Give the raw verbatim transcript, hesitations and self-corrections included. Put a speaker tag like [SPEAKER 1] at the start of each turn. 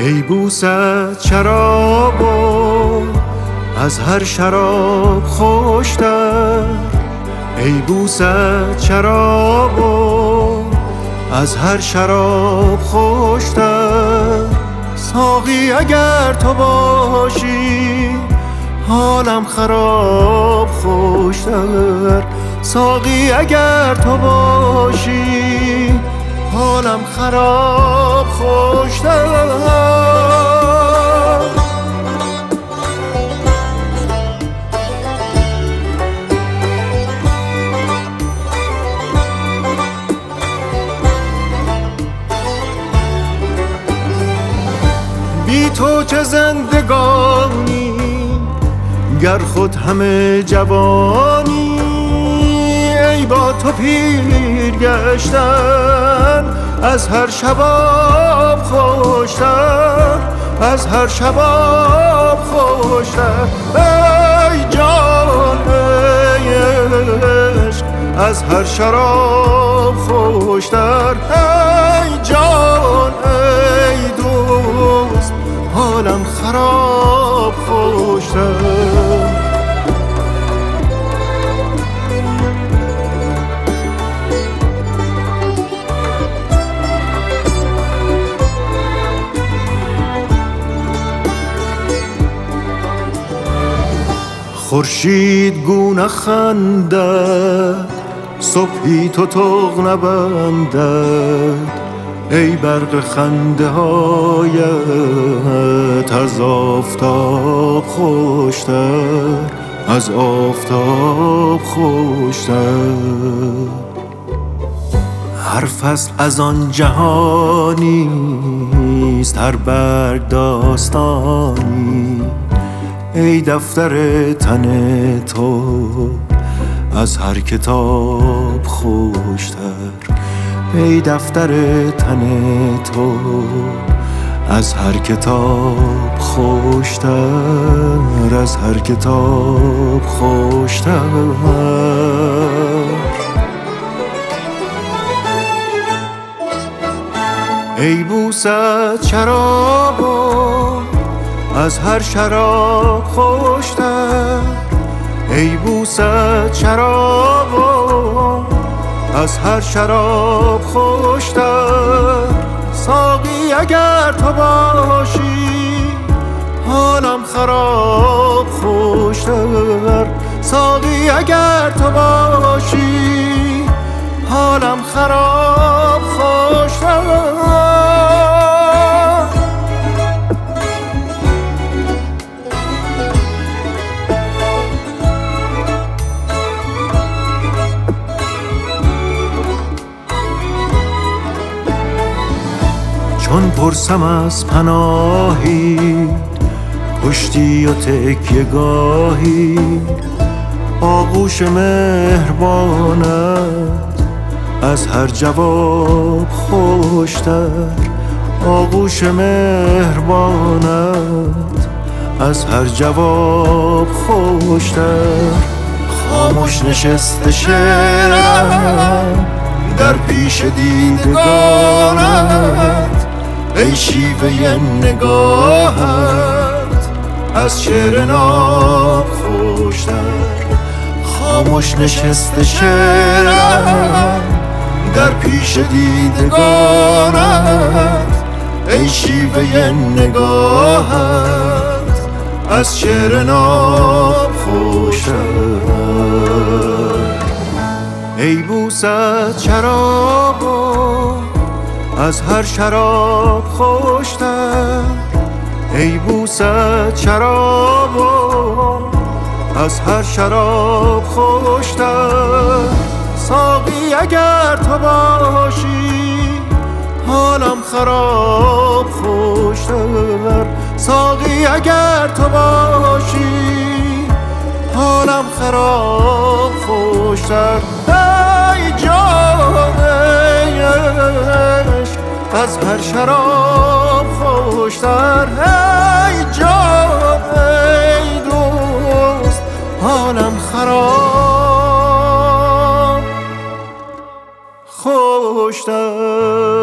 [SPEAKER 1] ای بوسه شراب و از هر شراب خوشتر، ای بوسه شراب و از هر شراب خوشتر. ساقی اگر تو باشی حالم خراب خوشتر، ساقی اگر تو باشی حالم خراب خوشتر. بی تو چه زندگانی گر خود همه جوانی، ای با تو پیر گشتن از هر شباب خوشتر، از هر شباب خوشتر. ای جان ای عشق از هر شراب خوشتر، ای جان ای دوست حالم خراب خوشتر. خورشید گونه خندد صبحی تتق نبندد، ای برق خنده هایت از آفتاب خوشتر، از آفتاب خوشتر. هر فصل از آن جهانیست، هر برگ داستانی، ای دفتر تن تو از هر کتاب خوشتر، ای دفتر تن تو از هر کتاب خوشتر، از هر کتاب خوشتر. ای بوسه شراب از هر شراب خوشتر، ای بوسه شراب از هر شراب خوشتر. ساقی اگر تو باشی حالم خراب خوشتر، ساقی اگر تو باشی حالم خراب خوشتر. چون پرسم از پناهی پشتی و تکیه گاهی، آغوش مهربانت از هر جواب خوشتر، آغوش مهربانت از هر جواب خوشتر. خاموش نشسته شعرم در پیش دیدگانت، ای شیوه نگاهت از شعر ناب خوشتر. خاموش نشسته شعرم در پیش دیدگانت، ای شیوه نگاهت از شعر ناب خوشتر. ای بوسه شراب از هر شراب خوشتر، ای بوسه شراب از هر شراب خوشتر. ساقی اگر تو باشی حالم خراب خوشتر، ساقی اگر تو باشی حالم خراب خوشتر. ای جان ای عشق از هر شراب خوشتر، ای جان ای دوست حالم خراب خوشتر.